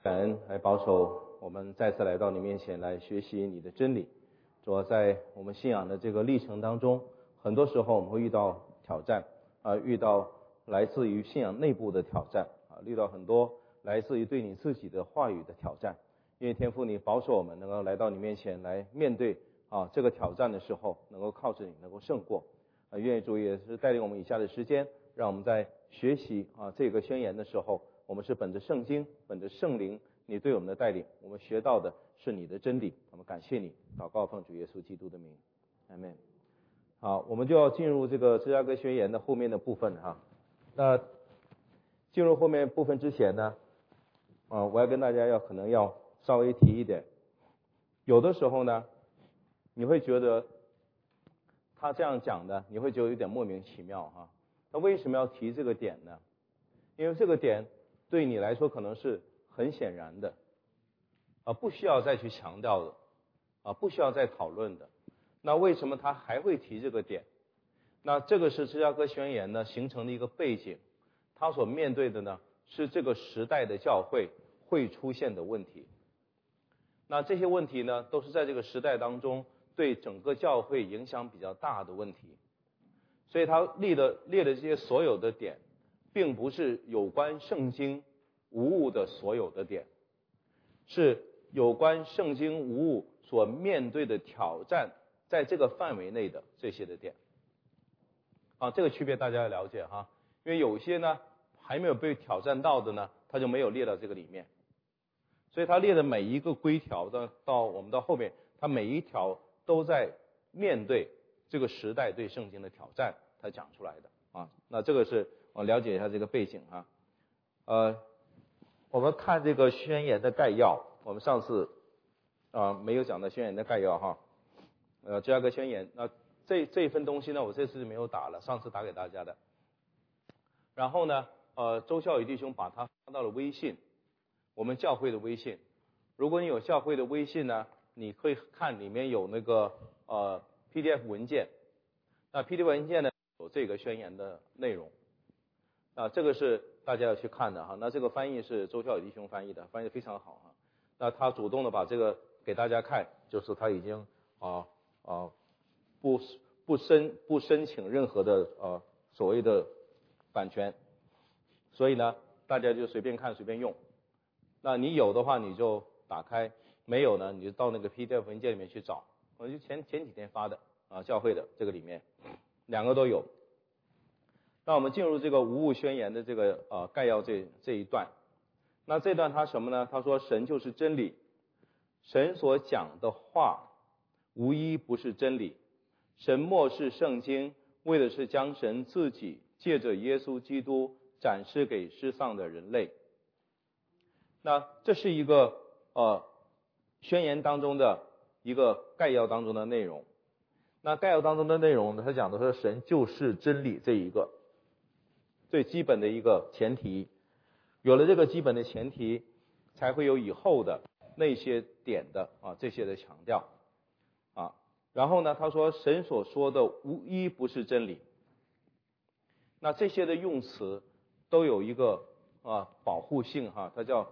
感恩来保守我们再次来到你面前来学习你的真理。主要在我们信仰的这个历程当中，很多时候我们会遇到挑战遇到来自于信仰内部的挑战遇到很多来自于对你自己的话语的挑战。因为天父你保守我们能够来到你面前来面对这个挑战的时候，能够靠着你能够胜过愿意主也是带领我们以下的时间，让我们在学习这个宣言的时候，我们是本着圣经，本着圣灵你对我们的带领，我们学到的是你的真理。我们感谢你，祷告奉主耶稣基督的名，阿们。好，我们就要进入这个芝加哥宣言的后面的部分那进入后面部分之前呢我要跟大家可能要稍微提一点，有的时候呢你会觉得他这样讲的，你会觉得有点莫名其妙他为什么要提这个点呢？因为这个点对你来说可能是很显然的不需要再去强调的不需要再讨论的。那为什么他还会提这个点？那这个是芝加哥宣言呢形成的一个背景，他所面对的呢是这个时代的教会会出现的问题。那这些问题呢都是在这个时代当中对整个教会影响比较大的问题。所以他列的这些所有的点并不是有关圣经无误的所有的点，是有关圣经无误所面对的挑战在这个范围内的这些的点这个区别大家要了解因为有些呢还没有被挑战到的呢他就没有列到这个里面。所以他列的每一个规条到我们到后面，他每一条都在面对这个时代对圣经的挑战他讲出来的那这个是我了解一下这个背景我们看这个宣言的概要，我们上次没有讲到宣言的概要芝加哥宣言，那这一份东西呢我这次没有打了，上次打给大家的。然后呢周孝宇弟兄把它发到了微信，我们教会的微信。如果你有教会的微信呢，你可以看里面有那个PDF 文件。那 PDF 文件呢有这个宣言的内容这个是大家要去看的那这个翻译是周孝宇弟兄翻译的，翻译得非常好那他主动的把这个给大家看，就是他已经不申请任何的所谓的版权，所以呢大家就随便看随便用。那你有的话你就打开，没有呢你就到那个 PDF 文件里面去找。我就前几天发的教会的这个里面两个都有。那我们进入这个无误宣言的这个概要这一段。那这段他什么呢？他说神就是真理，神所讲的话无一不是真理，神漠视圣经为的是将神自己借着耶稣基督展示给世上的人类。那这是一个宣言当中的一个概要当中的内容。那概要当中的内容呢，他讲的是神就是真理这一个最基本的一个前提。有了这个基本的前提，才会有以后的那些点的这些的强调然后呢他说神所说的无一不是真理。那这些的用词都有一个保护性它叫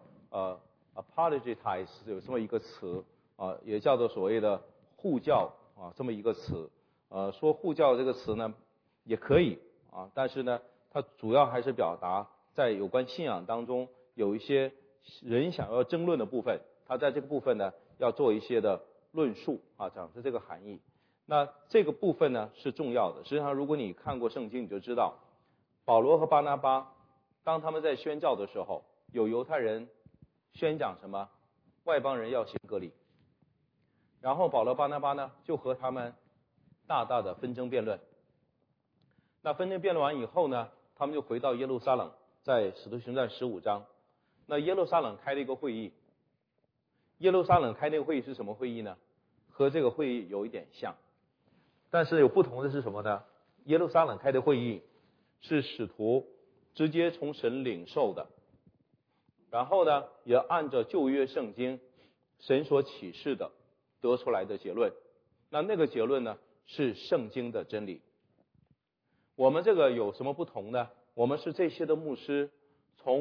apologetize， 有这么一个词也叫做所谓的护教这么一个词说护教这个词呢也可以但是呢它主要还是表达在有关信仰当中有一些人想要争论的部分，他在这个部分呢要做一些的论述讲的这个含义。那这个部分呢是重要的。实际上如果你看过圣经你就知道，保罗和巴拿巴当他们在宣教的时候，有犹太人宣讲什么外邦人要行割礼，然后保罗巴拿巴呢就和他们大大的纷争辩论。那纷争辩论完以后呢，他们就回到耶路撒冷，在使徒行传15章。那耶路撒冷开了一个会议，耶路撒冷开那个会议是什么会议呢？和这个会议有一点像，但是有不同的是什么呢？耶路撒冷开的会议是使徒直接从神领受的，然后呢也按照旧约圣经神所启示的得出来的结论。那个结论呢是圣经的真理。我们这个有什么不同呢？我们是这些的牧师从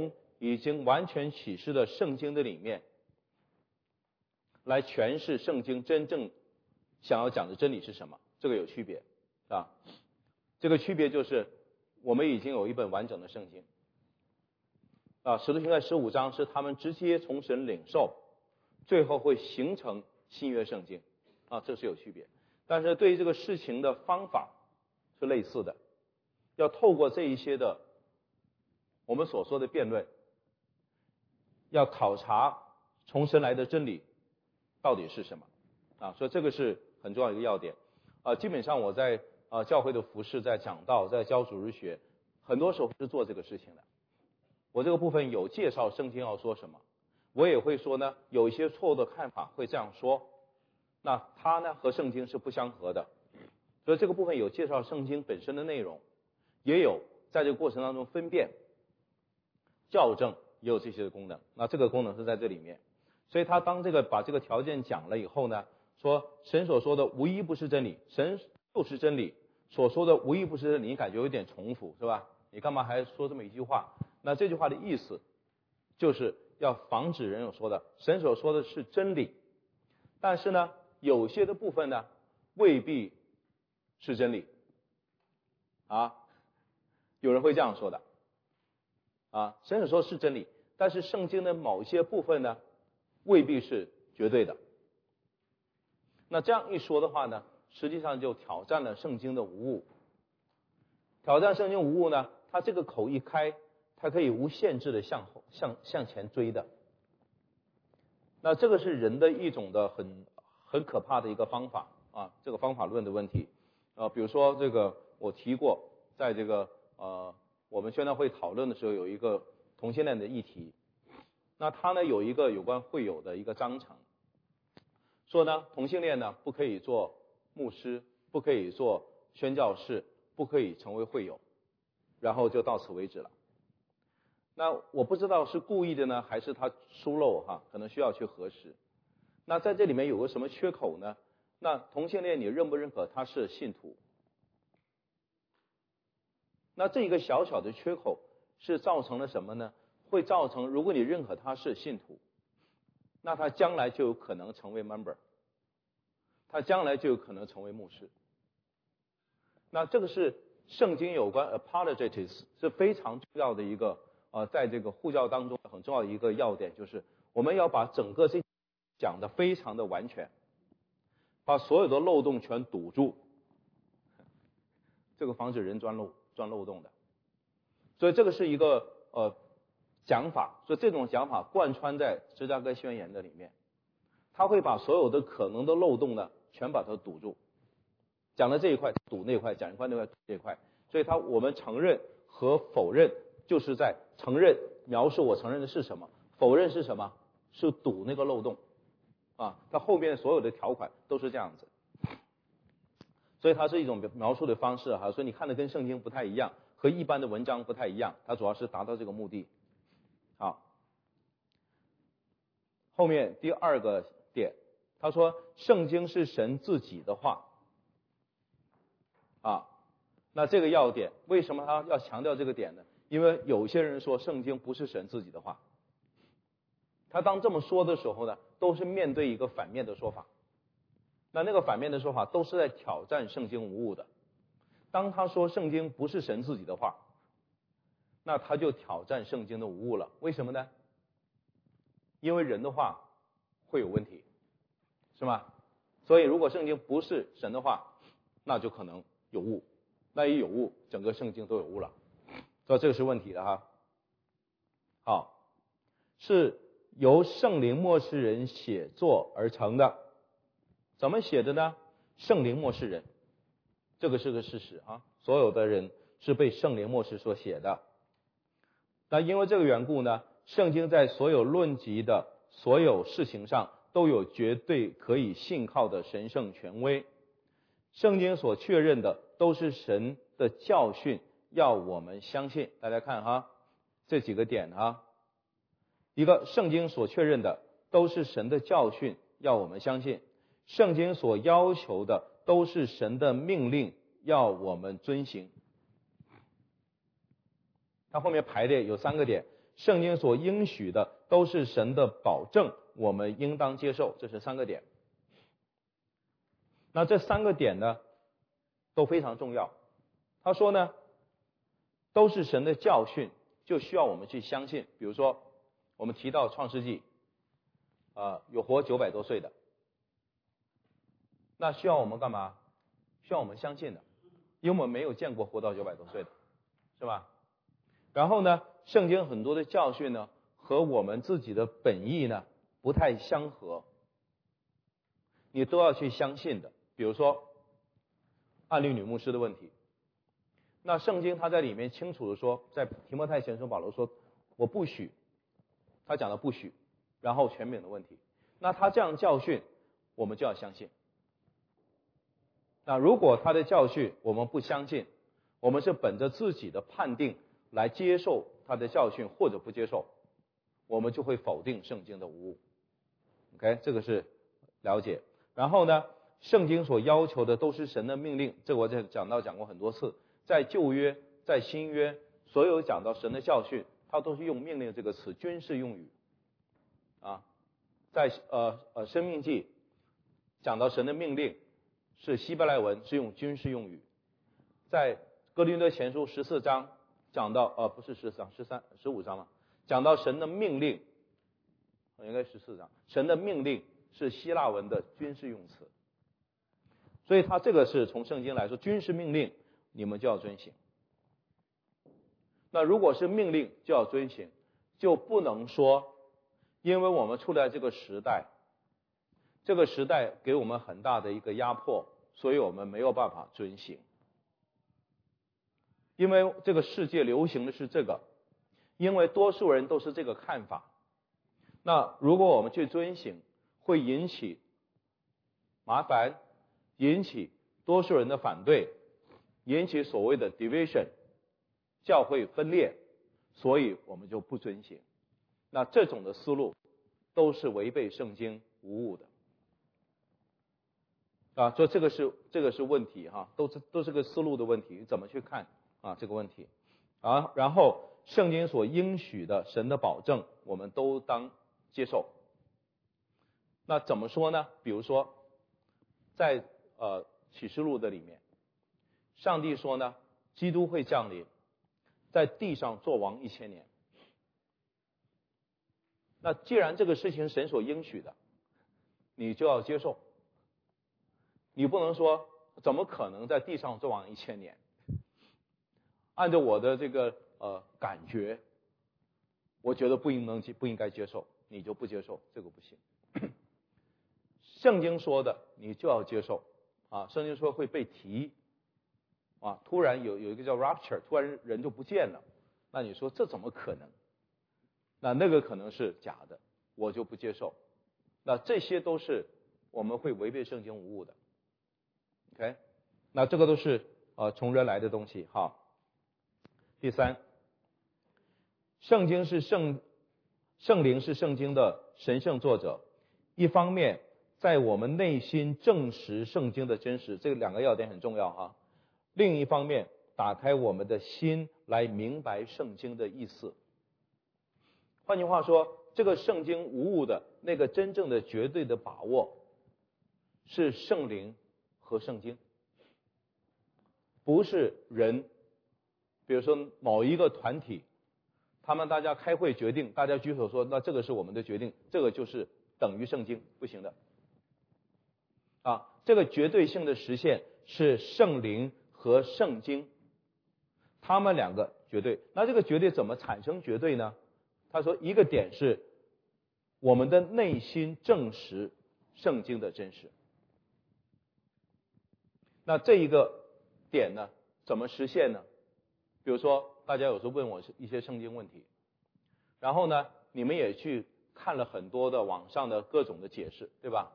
已经完全启示的圣经的里面，来诠释圣经真正想要讲的真理是什么，这个有区别啊。这个区别就是我们已经有一本完整的圣经啊，使徒行传15章是他们直接从神领受，最后会形成新约圣经啊，这是有区别。但是对于这个事情的方法是类似的，要透过这一些的我们所说的辩论，要考察从神来的真理到底是什么啊，所以这个是很重要的一个要点啊。基本上我在教会的服事，在讲道，在教主日学，很多时候是做这个事情的。我这个部分有介绍圣经要说什么，我也会说呢，有一些错误的看法会这样说，那它呢和圣经是不相合的，所以这个部分有介绍圣经本身的内容，也有在这个过程当中分辨、校正，也有这些的功能。那这个功能是在这里面，所以他当这个把这个条件讲了以后呢，说神所说的无一不是真理，神就是真理，所说的无一不是真理，你感觉有点重复是吧？你干嘛还说这么一句话？那这句话的意思就是要防止人有说的神所说的是真理，但是呢有些的部分呢未必是真理啊，有人会这样说的啊，神所说是真理，但是圣经的某些部分呢未必是绝对的。那这样一说的话呢，实际上就挑战了圣经的无误。挑战圣经无误呢，它这个口一开，它可以无限制的向前追的。那这个是人的一种的很可怕的一个方法啊，这个方法论的问题比如说这个我提过，在这个我们宣道会讨论的时候，有一个同性恋的议题，那它呢有一个有关会友的一个章程，说呢同性恋呢不可以做牧师，不可以做宣教士，不可以成为会友，然后就到此为止了。那我不知道是故意的呢，还是他疏漏可能需要去核实。那在这里面有个什么缺口呢？那同性恋你认不认可他是信徒？那这一个小小的缺口是造成了什么呢？会造成如果你认可他是信徒，那他将来就有可能成为 member， 他将来就有可能成为牧师。那这个是圣经有关 apologetics 是非常重要的一个在这个护教当中很重要的一个要点，就是我们要把整个这讲的非常的完全，把所有的漏洞全堵住，这个防止人钻漏洞的。所以这个是一个讲法，所以这种讲法贯穿在芝加哥宣言的里面，他会把所有的可能的漏洞呢全把它堵住，讲了这一块堵那块，讲一块那块堵这一块，所以我们承认和否认就是在承认描述我承认的是什么，否认是什么，是堵那个漏洞啊，它后面所有的条款都是这样子，所以它是一种描述的方式所以你看的跟圣经不太一样，和一般的文章不太一样，它主要是达到这个目的。好，后面第二个点，他说圣经是神自己的话那这个要点为什么他要强调这个点呢？因为有些人说圣经不是神自己的话，他当这么说的时候呢，都是面对一个反面的说法，那个反面的说法都是在挑战圣经无误的。当他说圣经不是神自己的话，那他就挑战圣经的无误了。为什么呢？因为人的话会有问题，是吗？所以如果圣经不是神的话，那就可能有误，那一有误，整个圣经都有误了，所以这个是问题的好，是由圣灵默示人写作而成的。怎么写的呢？圣灵默示人，这个是个事实所有的人是被圣灵默示所写的。那因为这个缘故呢，圣经在所有论及的所有事情上都有绝对可以信靠的神圣权威。圣经所确认的都是神的教训，要我们相信。大家看这几个点一个，圣经所确认的都是神的教训，要我们相信。圣经所要求的都是神的命令，要我们遵行。它后面排列有3个点， 圣经所应许的都是神的保证，我们应当接受。这是3个点。那这3个点呢都非常重要。他说呢都是神的教训，就需要我们去相信。比如说我们提到创世纪有活900多岁的，那需要我们干嘛？需要我们相信的，因为我们没有见过活到900多岁的，是吧？然后呢圣经很多的教训呢和我们自己的本意呢不太相合，你都要去相信的。比如说案例女牧师的问题，那圣经他在里面清楚的说，在提摩太前书保罗说我不许，他讲的不许，然后权柄的问题，那他这样教训我们就要相信。那如果他的教训我们不相信，我们是本着自己的判定来接受他的教训或者不接受，我们就会否定圣经的无误。 OK， 这个是了解。然后呢圣经所要求的都是神的命令，这个我讲过很多次，在旧约在新约所有讲到神的教训，它都是用命令这个词，军事用语在申命记讲到神的命令是希伯来文，是用军事用语。在哥林多前书14章讲到不是14章15章嘛，讲到神的命令，应该14章，神的命令是希腊文的军事用词。所以他这个是从圣经来说，军事命令你们就要遵行。那如果是命令就要遵行，就不能说因为我们处在这个时代，这个时代给我们很大的一个压迫，所以我们没有办法遵行。因为这个世界流行的是这个，因为多数人都是这个看法，那如果我们去遵行，会引起麻烦，引起多数人的反对，引起所谓的 division， 教会分裂，所以我们就不遵行。那这种的思路都是违背圣经无误的所以这个是问题都是个思路的问题，怎么去看这个问题然后圣经所应许的神的保证我们都当接受。那怎么说呢？比如说在启示录的里面，上帝说呢基督会降临，在地上作王1000年。那既然这个事情神所应许的，你就要接受，你不能说怎么可能在地上作王1000年，按照我的这个感觉，我觉得不应该接受，你就不接受，这个不行。圣经说的你就要接受圣经说会被提突然有一个叫 rapture， 突然人就不见了，那你说这怎么可能？那个可能是假的，我就不接受。那这些都是我们会违背圣经无误的。 OK， 那这个都是从人来的东西第三，圣灵是圣经的神圣作者，一方面在我们内心证实圣经的真实，这2个要点很重要另一方面打开我们的心来明白圣经的意思。换句话说，这个圣经无误的那个真正的绝对的把握是圣灵和圣经，不是人。比如说某一个团体，他们大家开会决定，大家举手说那这个是我们的决定，这个就是等于圣经，不行的这个绝对性的实现是圣灵和圣经，他们2个绝对。那这个绝对怎么产生绝对呢？他说一个点是我们的内心证实圣经的真实。那这一个点呢怎么实现呢？比如说大家有时候问我一些圣经问题，然后呢你们也去看了很多的网上的各种的解释，对吧？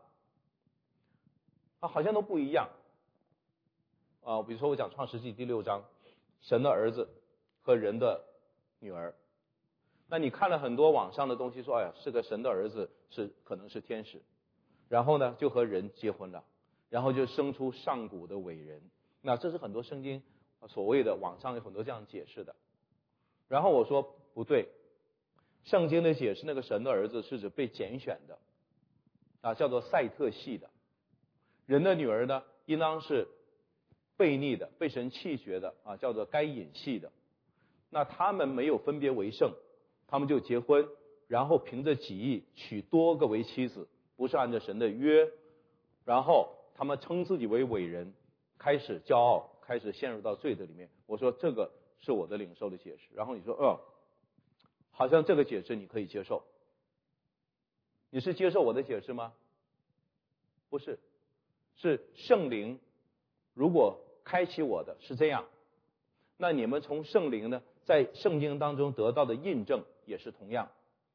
好像都不一样比如说我讲创世纪第6章，神的儿子和人的女儿，那你看了很多网上的东西说哎呀是个神的儿子，可能是天使，然后呢就和人结婚了，然后就生出上古的伟人。那这是很多圣经所谓的网上有很多这样解释的。然后我说不对圣经的解释，那个神的儿子是指被拣选的啊，叫做赛特系的。人的女儿呢，应当是悖逆的，被神弃绝的啊，叫做该隐系的。那他们没有分别为圣，他们就结婚，然后凭着己意娶多个为妻子，不是按照神的约，然后他们称自己为伟人，开始骄傲，开始陷入到罪的里面。我说这个是我的领受的解释，然后你说好像这个解释你可以接受，你是接受我的解释吗？不是，是圣灵如果开启我的是这样，那你们从圣灵呢在圣经当中得到的印证也是同样。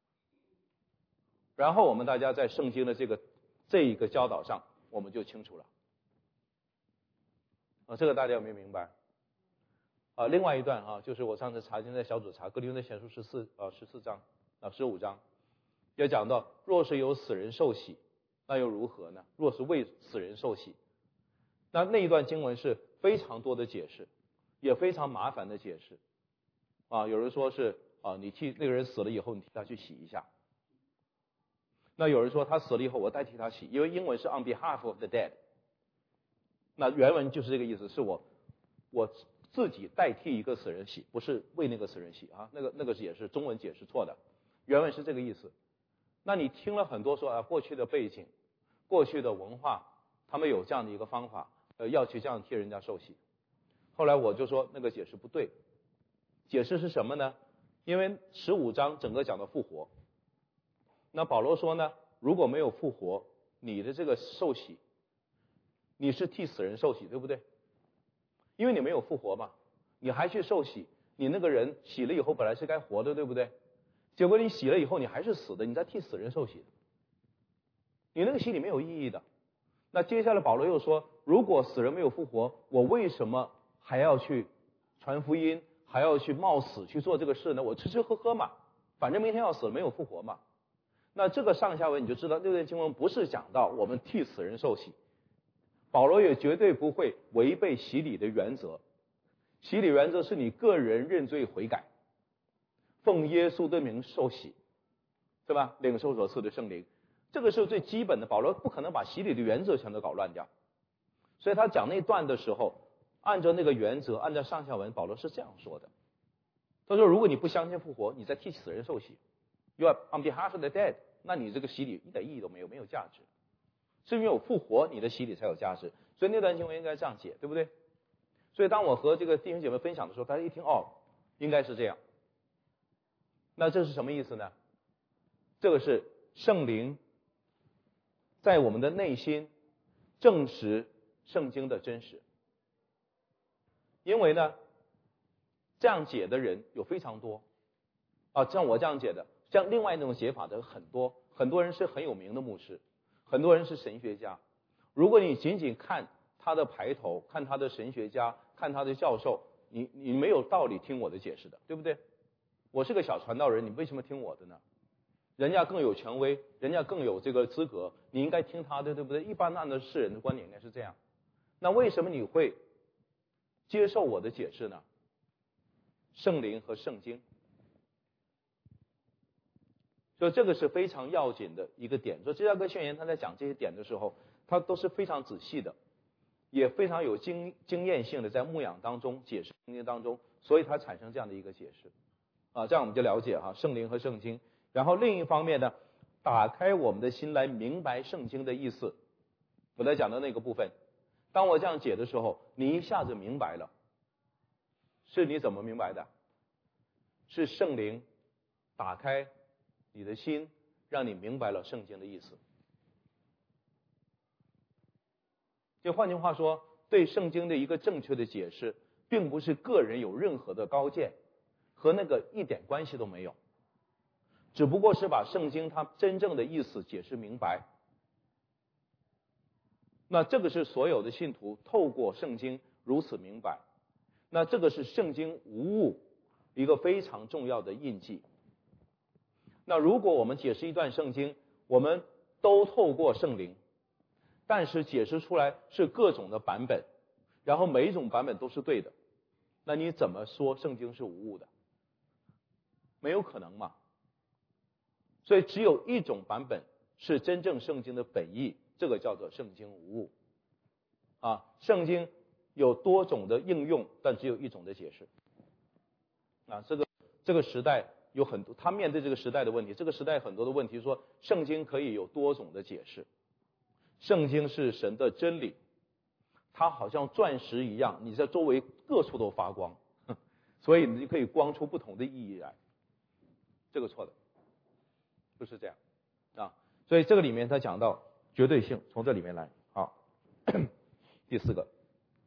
然后我们大家在圣经的这一个教导上，我们就清楚了。这个大家有没有明白？另外一段就是我上次查经在小组查哥林多前书14章15章，也讲到，若是有死人受洗，那又如何呢？若是为死人受洗，那一段经文是非常多的解释，也非常麻烦的解释。有人说是你替那个人死了以后，你替他去洗一下。那有人说他死了以后，我代替他洗，因为英文是 on behalf of the dead。那原文就是这个意思，是我自己代替一个死人洗，不是为那个死人洗啊。那个也是中文解释错的，原文是这个意思。那你听了很多说过去的背景、过去的文化，他们有这样的一个方法，要去这样替人家受洗。后来我就说那个解释不对，解释是什么呢？因为15章整个讲的复活。那保罗说呢，如果没有复活，你的这个受洗，你是替死人受洗，对不对？因为你没有复活嘛，你还去受洗，你那个人洗了以后本来是该活的，对不对？结果你洗了以后你还是死的，你在替死人受洗的，你那个洗礼没有意义的。那接下来保罗又说，如果死人没有复活，我为什么还要去传福音，还要去冒死去做这个事呢？我吃吃喝喝嘛，反正明天要死了，没有复活嘛。那这个上下文你就知道，这段经文不是讲到我们替死人受洗，保罗也绝对不会违背洗礼的原则。洗礼原则是你个人认罪悔改，奉耶稣的名受洗，是吧？领受所赐的圣灵，这个是最基本的。保罗不可能把洗礼的原则全都搞乱掉，所以他讲那段的时候，按照那个原则，按照上下文，保罗是这样说的。他说，如果你不相信复活，你在替死人受洗， You are on behalf of the dead， 那你这个洗礼一点意义都没有，没有价值。是因为有复活，你的洗礼才有价值。所以那段经文应该这样解，对不对？所以当我和这个弟兄姐妹分享的时候，大家一听应该是这样。那这是什么意思呢？这个是圣灵在我们的内心证实圣经的真实。因为呢，这样解的人有非常多像我这样解的，像另外一种解法的很多，很多人是很有名的牧师，很多人是神学家。如果你仅仅看他的排头，看他的神学家，看他的教授，你没有道理听我的解释的，对不对？我是个小传道人，你为什么听我的呢？人家更有权威，人家更有这个资格，你应该听他的，对不对？一般按照世人的观点应该是这样。那为什么你会接受我的解释呢？圣灵和圣经，所以这个是非常要紧的一个点。所以芝加哥宣言他在讲这些点的时候，他都是非常仔细的，也非常有经验性的在牧养当中解释圣经当中，所以他产生这样的一个解释这样我们就了解圣灵和圣经。然后另一方面呢，打开我们的心来明白圣经的意思。我在讲的那个部分，当我这样解的时候，你一下子明白了。是你怎么明白的？是圣灵打开你的心，让你明白了圣经的意思。就换句话说，对圣经的一个正确的解释，并不是个人有任何的高见，和那个一点关系都没有，只不过是把圣经它真正的意思解释明白。那这个是所有的信徒透过圣经如此明白，那这个是圣经无误一个非常重要的印记。那如果我们解释一段圣经，我们都透过圣灵，但是解释出来是各种的版本，然后每一种版本都是对的，那你怎么说圣经是无误的？没有可能嘛。 所以只有一种版本是真正圣经的本意，这个叫做圣经无误。圣经有多种的应用，但只有一种的解释。这个时代有很多，他面对这个时代的问题，这个时代很多的问题说，圣经可以有多种的解释。圣经是神的真理，它好像钻石一样，你在周围各处都发光，所以你就可以光出不同的意义来。这个错的，不是这样所以这个里面他讲到绝对性，从这里面来。好，第4个，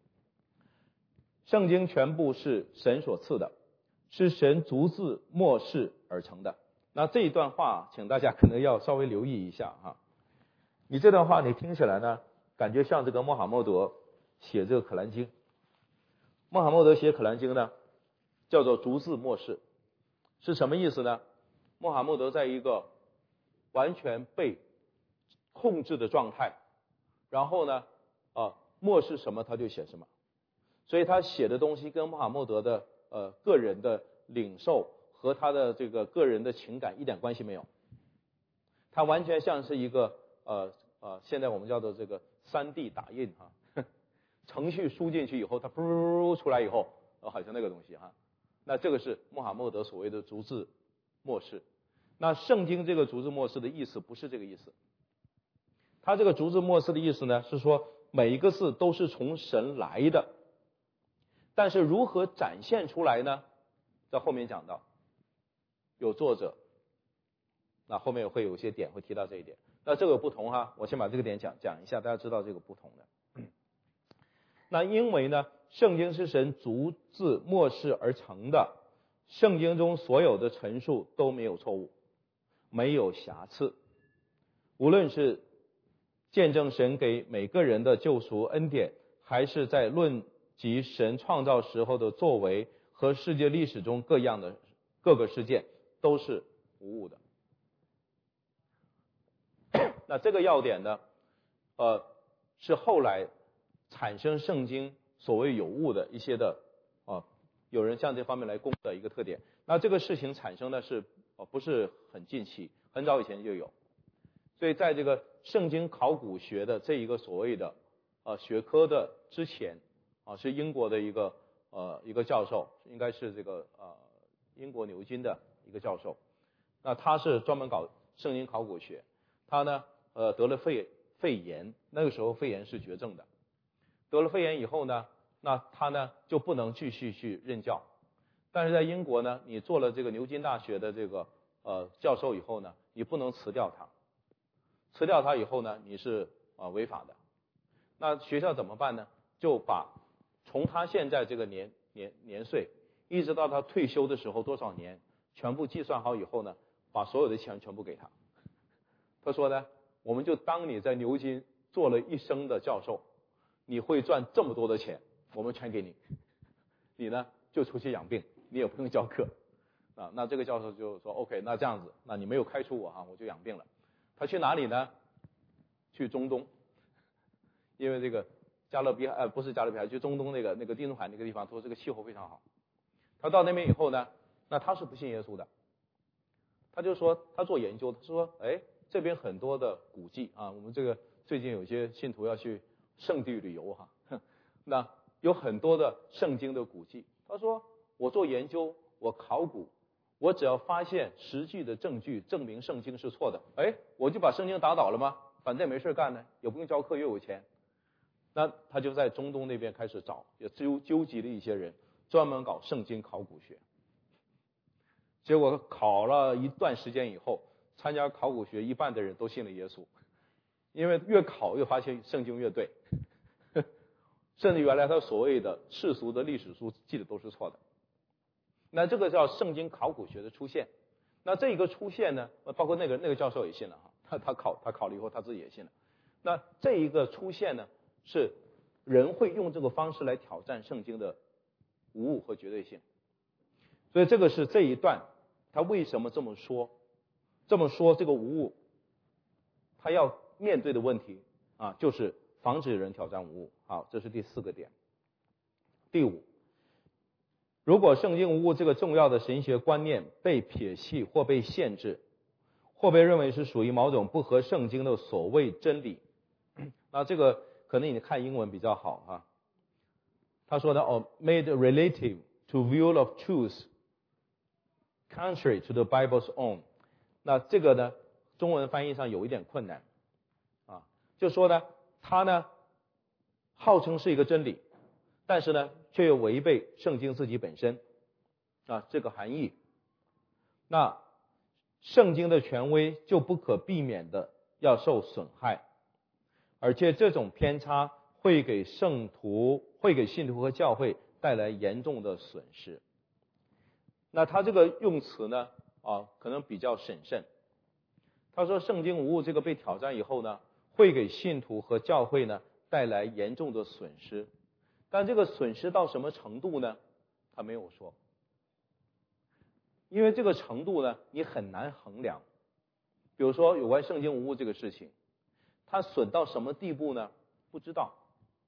圣经全部是神所赐的，是神逐字默示而成的。那这一段话请大家可能要稍微留意一下你这段话你听起来呢，感觉像这个穆罕默德写这个可兰经。穆罕默德写可兰经呢，叫做逐字默示，是什么意思呢？穆罕默德在一个完全被控制的状态，然后呢默示什么他就写什么，所以他写的东西跟穆罕默德的个人的领受和他的这个个人的情感一点关系没有。他完全像是一个现在我们叫做这个3D 打印程序输进去以后，它噗出来以后好像那个东西那这个是穆罕默德所谓的逐字默示。那圣经这个逐字默示的意思不是这个意思，他这个逐字默示的意思呢，是说每一个字都是从神来的，但是如何展现出来呢？在后面讲到有作者，那后面会有一些点会提到这一点。那这个有不同我先把这个点讲一下，大家知道这个不同的。那因为呢，圣经是神逐字默示而成的，圣经中所有的陈述都没有错误，没有瑕疵，无论是见证神给每个人的救赎恩典，还是在论及神创造时候的作为和世界历史中各个事件，都是无误的。那这个要点呢是后来产生圣经所谓有误的一些的有人向这方面来攻的一个特点。那这个事情产生的是不是很近期，很早以前就有。所以在这个圣经考古学的这一个所谓的学科的之前是英国的一个教授，应该是这个英国牛津的一个教授。那他是专门搞圣经考古学，他呢得了肺炎，那个时候肺炎是绝症的。得了肺炎以后呢，那他呢就不能继续去任教。但是在英国呢，你做了这个牛津大学的这个教授以后呢，你不能辞掉他。辞掉他以后呢，你是违法的。那学校怎么办呢？就把从他现在这个年岁一直到他退休的时候多少年，全部计算好以后呢，把所有的钱全部给他。他说呢，我们就当你在牛津做了一生的教授，你会赚这么多的钱，我们全给你，你呢就出去养病，你也不用教课那这个教授就说 OK， 那这样子，那你没有开除我我就养病了。他去哪里呢？去中东，因为这个加勒比海不是加勒比海，去中东那个地中海那个地方，说这个气候非常好。他到那边以后呢，那他是不信耶稣的，他就说他做研究，他说这边很多的古迹我们这个最近有些信徒要去圣地旅游那有很多的圣经的古迹。他说我做研究，我考古，我只要发现实际的证据证明圣经是错的，我就把圣经打倒了吗？反正也没事干呢，也不用教课又有钱。那他就在中东那边开始找，也纠集了一些人，专门搞圣经考古学。结果考了一段时间以后，参加考古学一半的人都信了耶稣，因为越考越发现圣经越对，甚至原来他所谓的世俗的历史书记的都是错的。那这个叫圣经考古学的出现。那这一个出现呢，包括那个教授也信了他考了以后他自己也信了。那这一个出现呢，是人会用这个方式来挑战圣经的无误和绝对性。所以这个是这一段他为什么这么说这个无误，他要面对的问题就是防止人挑战无误。好，这是第4个点。第5，如果圣经无误这个重要的神学观念被撇弃或被限制， 或被认为是属于某种不合圣经的所谓真理。那这个可能你看英文比较好哈。他说的made relative to view of truth contrary to the Bible's own。那这个呢，中文翻译上有一点困难啊，就说呢，他呢号称是一个真理，但是呢却又违背圣经自己本身啊，这个含义。那圣经的权威就不可避免的要受损害，而且这种偏差会给信徒和教会带来严重的损失。那他这个用词呢可能比较审慎。他说圣经无误这个被挑战以后呢，会给信徒和教会呢带来严重的损失，但这个损失到什么程度呢？他没有说。因为这个程度呢，你很难衡量。比如说有关圣经无误这个事情，它损到什么地步呢？不知道。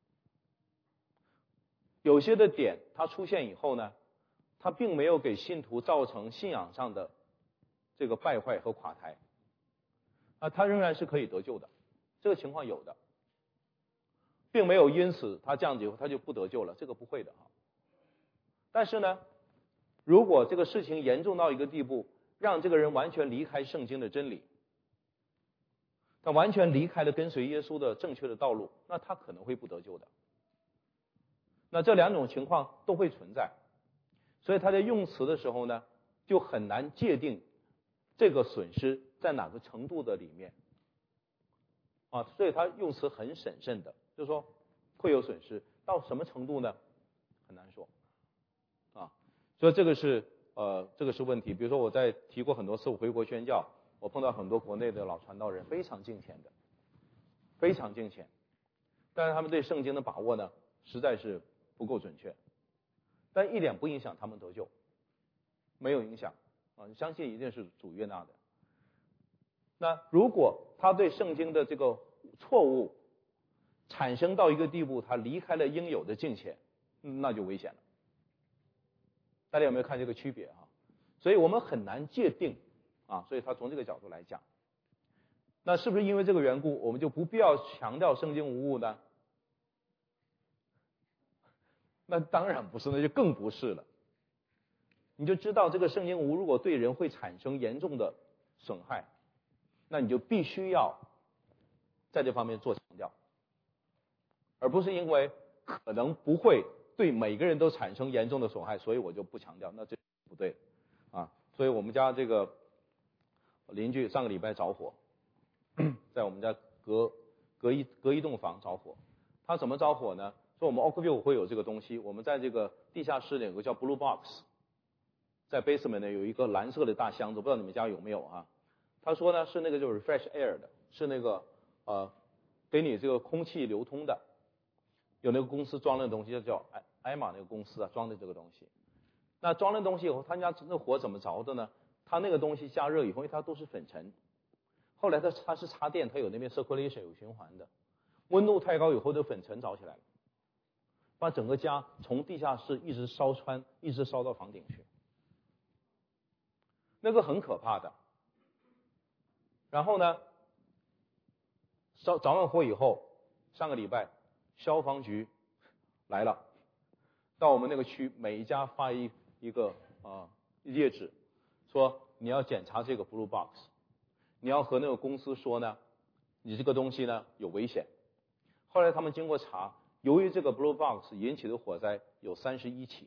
有些的点它出现以后呢，它并没有给信徒造成信仰上的这个败坏和垮台他仍然是可以得救的，这个情况有的，并没有因此他这样子以后他就不得救了，这个不会的但是呢，如果这个事情严重到一个地步，让这个人完全离开圣经的真理，他完全离开了跟随耶稣的正确的道路，那他可能会不得救的。那这两种情况都会存在，所以他在用词的时候呢，就很难界定这个损失在哪个程度的里面所以他用词很审慎的，就是说会有损失，到什么程度呢？很难说所以这个是问题。比如说我在提过很多次，我回国宣教，我碰到很多国内的老传道人，非常敬虔的，非常敬虔，但是他们对圣经的把握呢，实在是不够准确，但一点不影响他们得救，没有影响你相信一定是主悦纳的。那如果他对圣经的这个错误产生到一个地步，他离开了应有的敬虔，那就危险了。大家有没有看这个区别所以我们很难界定所以他从这个角度来讲，那是不是因为这个缘故，我们就不必要强调圣经无误呢？那当然不是，那就更不是了。你就知道这个圣经无误如果对人会产生严重的损害，那你就必须要在这方面做强调，而不是因为可能不会对每个人都产生严重的损害，所以我就不强调，那这不对所以我们家这个邻居上个礼拜着火，在我们家隔一栋房着火。他怎么着火呢？说我们 Oakville 会有这个东西，我们在这个地下室有个叫 Blue Box， 在 basement 呢有一个蓝色的大箱子，不知道你们家有没有他说呢是那个就是 Refresh Air 的，是那个给你这个空气流通的，有那个公司装的东西叫艾玛那个公司装的这个东西。那装了东西以后，他家那火怎么着的呢？他那个东西加热以后，因为它都是粉尘，后来它是插电，它有那边 circulation 有循环的，温度太高以后，这粉尘着起来了，把整个家从地下室一直烧穿，一直烧到房顶去，那个很可怕的。然后呢，着完火以后，上个礼拜消防局来了，到我们那个区每一家发一个页纸，说你要检查这个 Blue Box， 你要和那个公司说呢，你这个东西呢有危险。后来他们经过查，由于这个 Blue Box 引起的火灾有31起。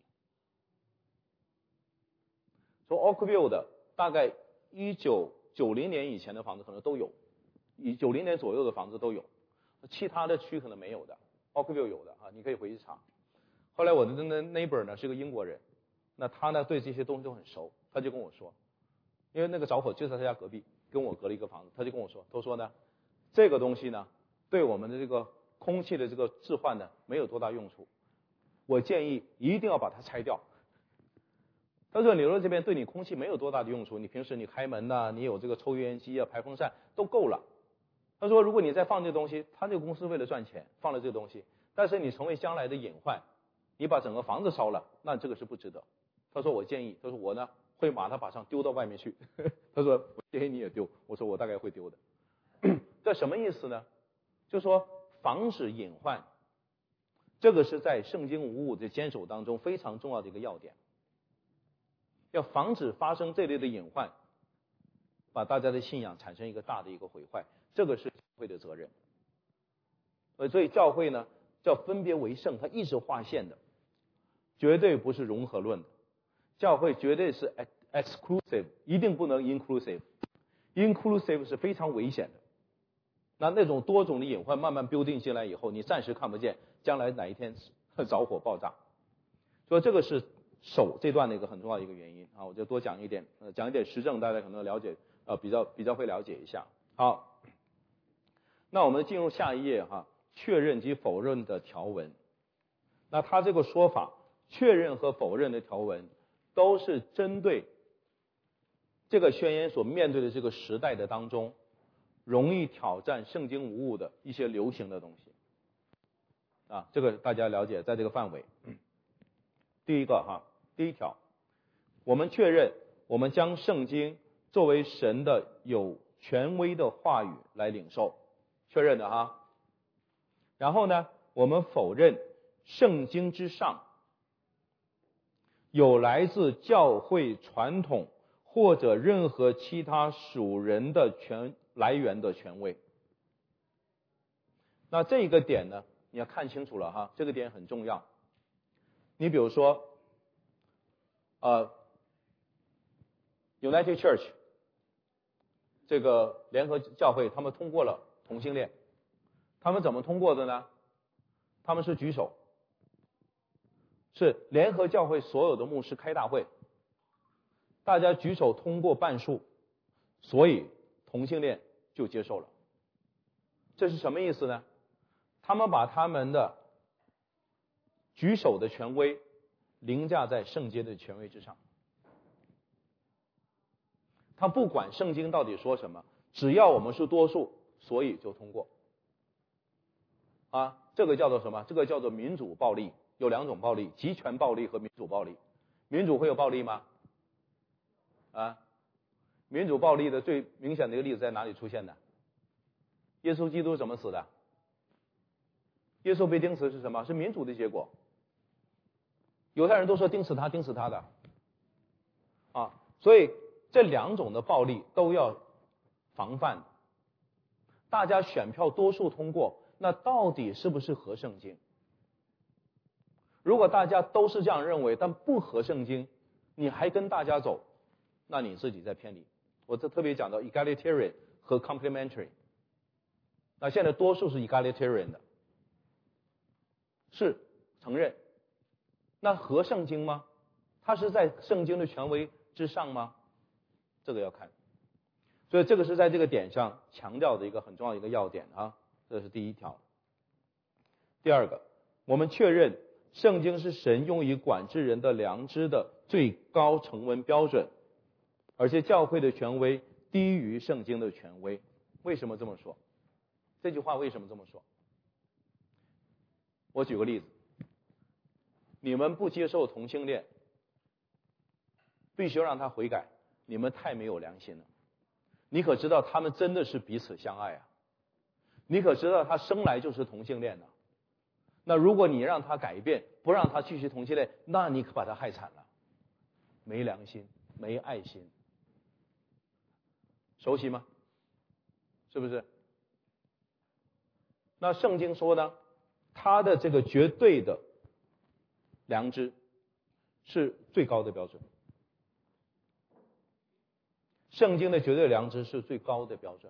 说 Oakville 的大概1990年以前的房子可能都有，90年左右的房子都有，其他的区可能没有的， Oakville 有的你可以回去查。后来我的neighbor 呢是个英国人，那他呢对这些东西都很熟，他就跟我说，因为那个着火就在他家隔壁，跟我隔了一个房子，他就跟我说，他说呢这个东西呢对我们的这个空气的这个置换呢没有多大用处，我建议一定要把它拆掉。他说纽约这边对你空气没有多大的用处，你平时你开门你有这个抽油烟机排风扇都够了。他说如果你再放这个东西，他这个公司为了赚钱放了这个东西，但是你成为将来的隐患，你把整个房子烧了，那这个是不值得。他说我建议，他说我呢会把它马上丢到外面去。他说我建议你也丢，我说我大概会丢的。这什么意思呢？就说防止隐患，这个是在圣经无误的坚守当中非常重要的一个要点。要防止发生这类的隐患，把大家的信仰产生一个大的一个毁坏，这个是教会的责任。所以教会呢叫分别为圣，它一直划线的，绝对不是融合论的。教会绝对是 exclusive， 一定不能 inclusive。inclusive 是非常危险的。那种多种的隐患慢慢 building 进来以后，你暂时看不见，将来哪一天着火爆炸。所以这个是守这段的一个很重要的一个原因啊，我就多讲一点，讲一点实证，大家可能了解，比较会了解一下。好，那我们进入下一页哈，确认及否认的条文。那他这个说法，确认和否认的条文，都是针对这个宣言所面对的这个时代的当中，容易挑战圣经无误的一些流行的东西。啊，这个大家了解，在这个范围。第一一条，我们确认我们将圣经作为神的有权威的话语来领受，确认的哈。然后呢，我们否认圣经之上有来自教会传统或者任何其他属人的来源的权威。那这个点呢，你要看清楚了哈，这个点很重要。你比如说United Church 这个联合教会，他们通过了同性恋，他们怎么通过的呢？他们是举手，是联合教会所有的牧师开大会，大家举手通过半数，所以同性恋就接受了。这是什么意思呢？他们把他们的举手的权威凌驾在圣经的权威之上。他不管圣经到底说什么，只要我们是多数，所以就通过。这个叫做什么？这个叫做民主暴力。有两种暴力，集权暴力和民主暴力。民主会有暴力吗？民主暴力的最明显的一个例子在哪里出现的？耶稣基督怎么死的？耶稣被钉死是什么？是民主的结果。犹太人都说钉死他的。所以这两种的暴力都要防范。大家选票多数通过，那到底是不是合圣经？如果大家都是这样认为，但不合圣经，你还跟大家走，那你自己在偏离。我这特别讲到 egalitarian 和 complementary。那现在多数是 egalitarian 的，是承认。那合圣经吗？它是在圣经的权威之上吗？这个要看。所以这个是在这个点上强调的一个很重要的一个要点啊，这是第一条。第二个，我们确认圣经是神用以管制人的良知的最高成文标准，而且教会的权威低于圣经的权威。为什么这么说？这句话为什么这么说？我举个例子，你们不接受同性恋，必须让他悔改，你们太没有良心了。你可知道他们真的是彼此相爱啊？你可知道他生来就是同性恋的？那如果你让他改变，不让他继续同性恋，那你可把他害惨了。没良心，没爱心。熟悉吗？是不是？那圣经说呢，他的这个绝对的良知是最高的标准。圣经的绝对良知是最高的标准。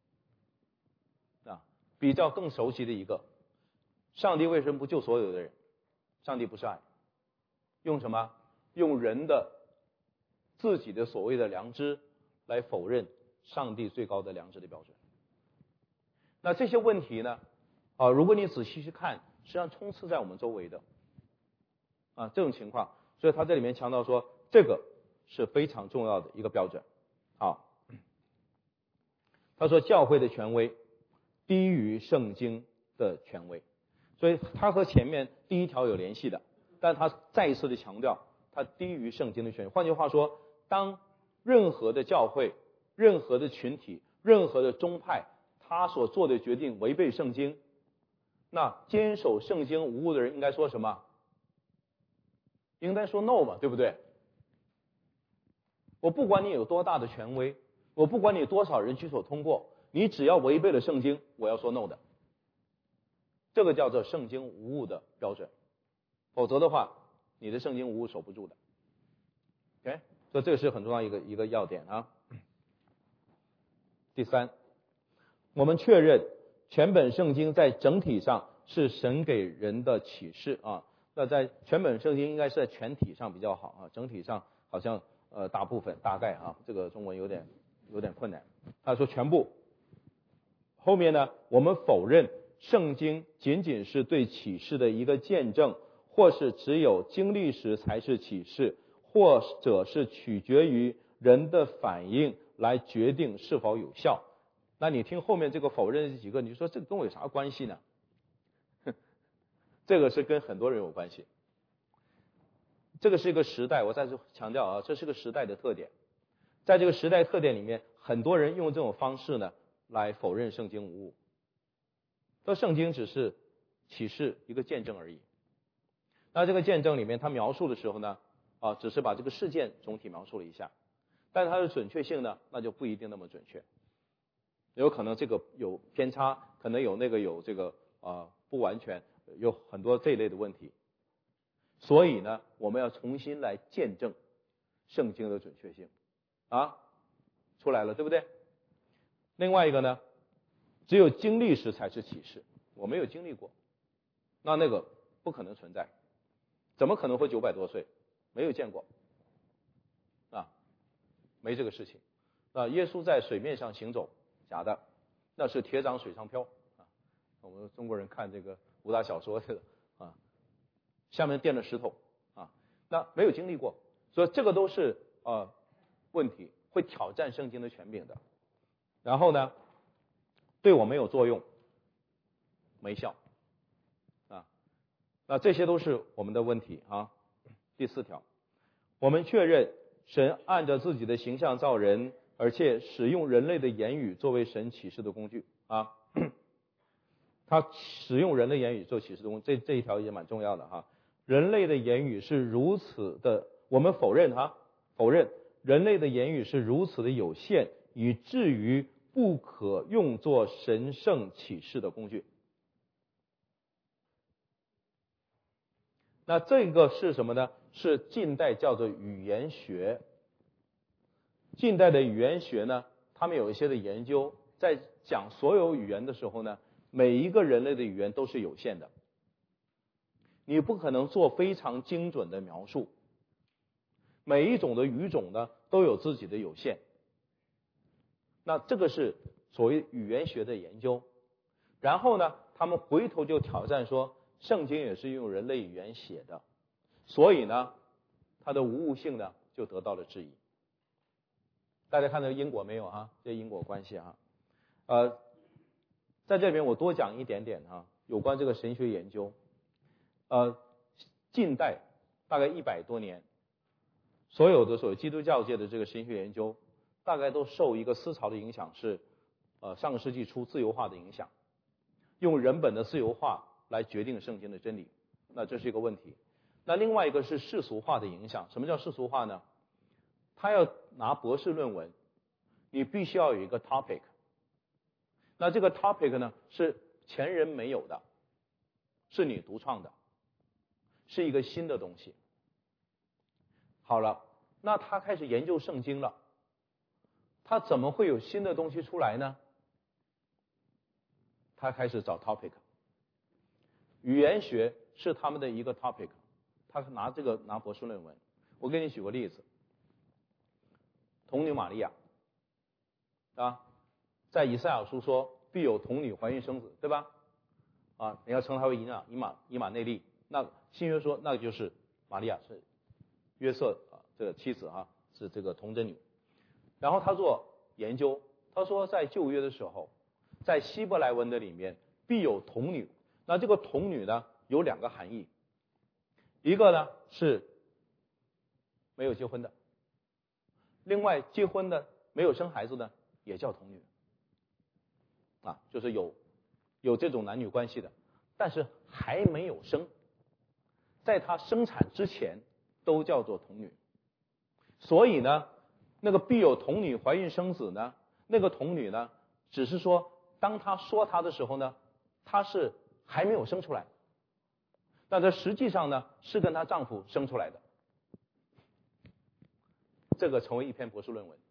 比较更熟悉的一个，上帝为什么不救所有的人？上帝不是爱，用什么？用人的自己的所谓的良知来否认上帝最高的良知的标准。那这些问题呢？如果你仔细去看，实际上充斥在我们周围的这种情况，所以他这里面强调说，这个是非常重要的一个标准。好，他说教会的权威低于圣经的权威，所以他和前面第一条有联系的，但他再一次的强调，它低于圣经的权威。换句话说， 当任何的教会、任何的群体、任何的宗派，他所做的决定违背圣经，那坚守圣经无误的人应该说什么？应该说 no 嘛，对不对？我不管你有多大的权威，我不管你多少人举手通过，你只要违背了圣经，我要说 no 的。这个叫做圣经无误的标准，否则的话，你的圣经无误守不住的。OK， 所以这个是很重要一个要点啊。第三，我们确认全本圣经在整体上是神给人的启示啊。那在全本圣经应该是在全体上比较好啊，整体上好像大部分大概啊，这个中文有点困难。他说全部，后面呢，我们否认圣经仅仅是对启示的一个见证，或是只有经历时才是启示，或者是取决于人的反应来决定是否有效。那你听后面这个否认这几个，你说这个跟我有啥关系呢？这个是跟很多人有关系。这个是一个时代，我再次强调啊，这是个时代的特点。在这个时代特点里面，很多人用这种方式呢来否认圣经无误。说圣经只是启示一个见证而已。那这个见证里面，他描述的时候呢，只是把这个事件总体描述了一下，但是它的准确性呢，那就不一定那么准确。有可能这个有偏差，可能有那个有这个不完全，有很多这一类的问题。所以呢，我们要重新来见证圣经的准确性出来了，对不对？另外一个呢，只有经历时才是启示，我没有经历过，那个不可能存在，怎么可能会900多岁？没有见过没这个事情。耶稣在水面上行走，假的，那是铁掌水上漂我们中国人看这个武打小说这个下面垫了石头那没有经历过，所以这个都是问题，会挑战圣经的权柄的。然后呢，对我没有作用，没效那这些都是我们的问题第4条，我们确认神按照自己的形象造人，而且使用人类的言语作为神启示的工具他使用人的言语做启示的工具，这一条也蛮重要的人类的言语是如此的，我们否认人类的言语是如此的有限，以至于不可用作神圣启示的工具。那这个是什么呢？是近代叫做语言学。近代的语言学呢，他们有一些的研究，在讲所有语言的时候呢，每一个人类的语言都是有限的，你不可能做非常精准的描述，每一种的语种呢都有自己的有限。那这个是所谓语言学的研究。然后呢，他们回头就挑战说，圣经也是用人类语言写的，所以呢，它的无误性呢就得到了质疑。大家看到因果没有这因果关系在这边我多讲一点点有关这个神学研究。近代大概100多年，所谓基督教界的这个神学研究，大概都受一个思潮的影响，是上个世纪初自由化的影响，用人本的自由化来决定圣经的真理，那这是一个问题。那另外一个是世俗化的影响。什么叫世俗化呢？他要拿博士论文，你必须要有一个 topic， 那这个 topic 呢是前人没有的，是你独创的，是一个新的东西。好了，那他开始研究圣经了，他怎么会有新的东西出来呢？他开始找 topic， 语言学是他们的一个 topic， 他拿博士论文。我给你举个例子，童女玛利亚在以赛亚书说必有童女怀孕生子，对吧？你要称她为以马内利。那新约说那就是玛利亚是约瑟这个妻子是这个童贞女。然后他做研究，他说在旧约的时候，在希伯来文的里面必有童女。那这个童女呢有2个含义，一个呢是没有结婚的， 另外结婚的没有生孩子的也叫童女，就是有这种男女关系的，但是还没有生，在她生产之前都叫做童女。所以呢，那个必有童女怀孕生子呢，那个童女呢，只是说当她说她的时候呢，她是还没有生出来，但这实际上呢是跟她丈夫生出来的，这个成为一篇博士论文。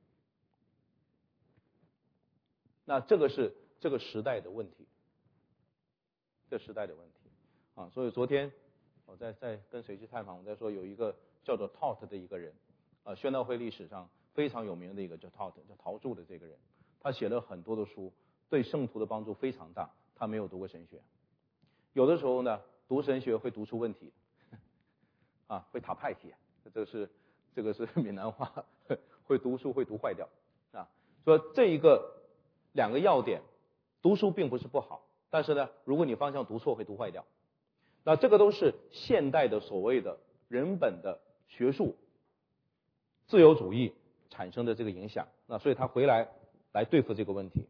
那这个是这个时代的问题，这时代的问题所以昨天我在跟谁去探访，我在说有一个叫做 Todd 的一个人宣道会历史上非常有名的一个叫 Todd 叫陶铸的这个人，他写了很多的书，对圣徒的帮助非常大。他没有读过神学，有的时候呢读神学会读出问题会打派题，这个是闽南话，会读书会读坏掉所以这两个要点，读书并不是不好，但是呢如果你方向读错会读坏掉。那这个都是现代的所谓的人本的学术自由主义产生的这个影响，所以他回来对付这个问题。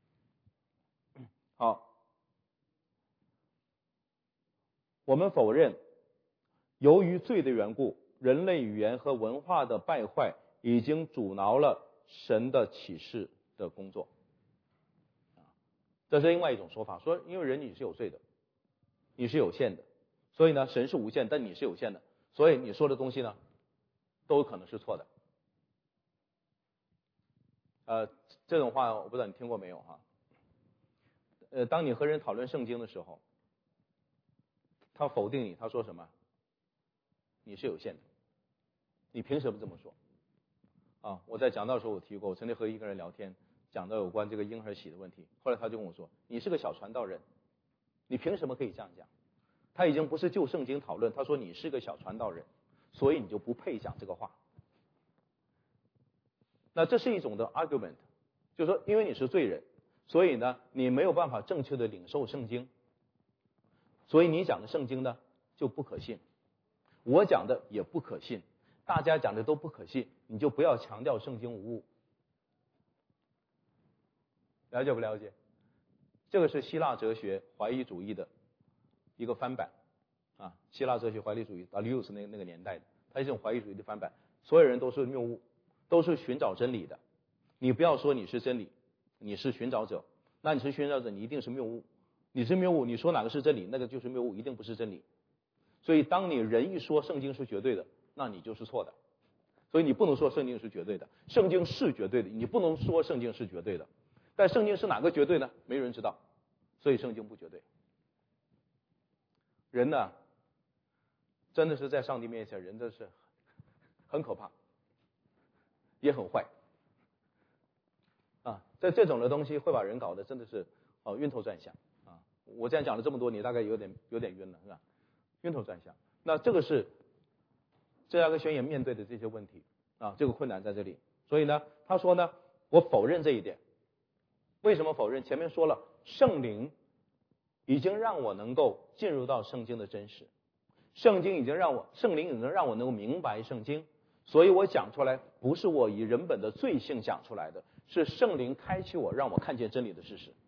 好，我们否认由于罪的缘故，人类语言和文化的败坏已经阻挠了神的启示的工作。这是另外一种说法，说因为人你是有罪的，你是有限的，所以呢神是无限，但你是有限的，所以你说的东西呢都有可能是错的。这种话我不知道你听过没有当你和人讨论圣经的时候，他否定你，他说什么？你是有限的，你凭什么这么说我在讲道的时候我提过，我曾经和一个人聊天，讲到有关这个婴儿洗的问题，后来他就跟我说，你是个小传道人，你凭什么可以这样讲？他已经不是就圣经讨论，他说你是个小传道人，所以你就不配讲这个话。那这是一种的 argument， 就是说因为你是罪人，所以呢你没有办法正确的领受圣经，所以你讲的圣经呢就不可信，我讲的也不可信，大家讲的都不可信，你就不要强调圣经无误。了解不了解？这个是希腊哲学怀疑主义的一个翻版希腊哲学怀疑主义 Darius 那个年代的，它是一种怀疑主义的翻版，所有人都是谬误，都是寻找真理的。你不要说你是真理，你是寻找者，那你是寻找者，你一定是谬误，你是谬误，你说哪个是真理，那个就是谬误，一定不是真理。所以当你人一说圣经是绝对的，那你就是错的。所以你不能说圣经是绝对的，圣经是绝对的，你不能说圣经是绝对的。但圣经是哪个绝对呢？没人知道，所以圣经不绝对。人呢，真的是在上帝面前，人真是很可怕，也很坏在这种的东西会把人搞得真的是晕头转向我这样讲了这么多，你大概有点晕了，是吧？晕头转向。那这个是芝加哥宣言面对的这些问题这个困难在这里。所以呢，他说呢，我否认这一点。为什么否认？前面说了，圣灵已经让我能够进入到圣经的真实，圣灵已经让我能够明白圣经，所以我讲出来不是我以人本的罪性讲出来的，是圣灵开启我，让我看见真理的事实。